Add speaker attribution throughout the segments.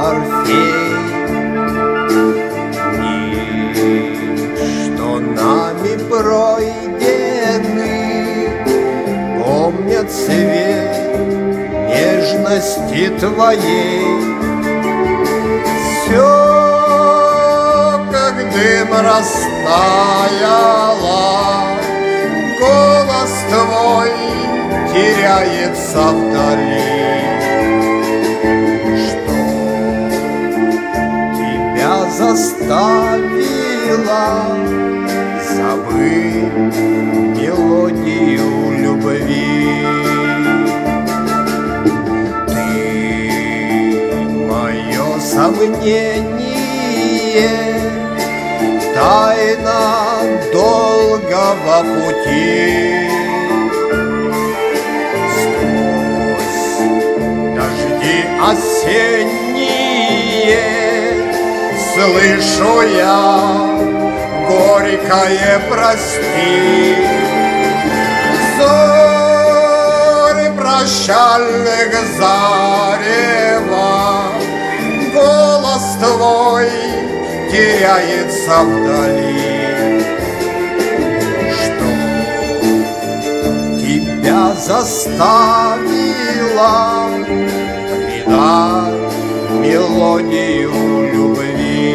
Speaker 1: Орфей. И что нами пройдены, помнят цвет нежности твоей. Все, как дым растаяло, голос твой теряется вдали. Что тебя заставило забыть мелодию любви? Ты мое сомнение, тайна долгого пути. Сквозь дожди осенние слышу я горькое прости. Зоры прощальных зарева, голос твой теряется вдали. Что тебя заставило предать мелодию любви?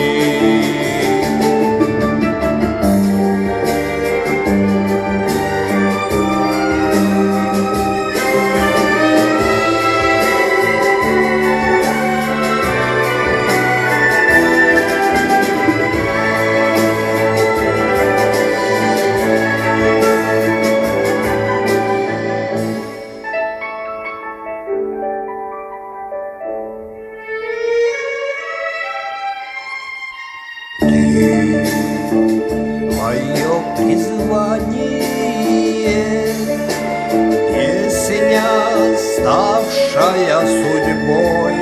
Speaker 1: Мое призвание, песня, ставшая судьбой.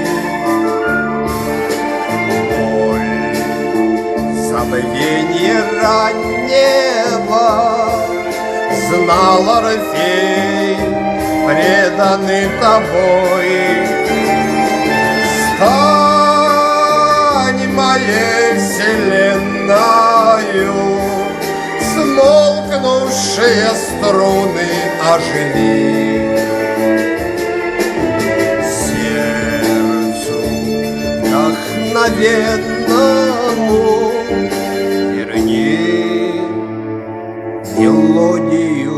Speaker 1: Боль забвенье раннего знал Орфей, преданный тобой. Стань моей вселенною, смолкнувшие струны оживи. Сердцу вдохновенному верни мелодию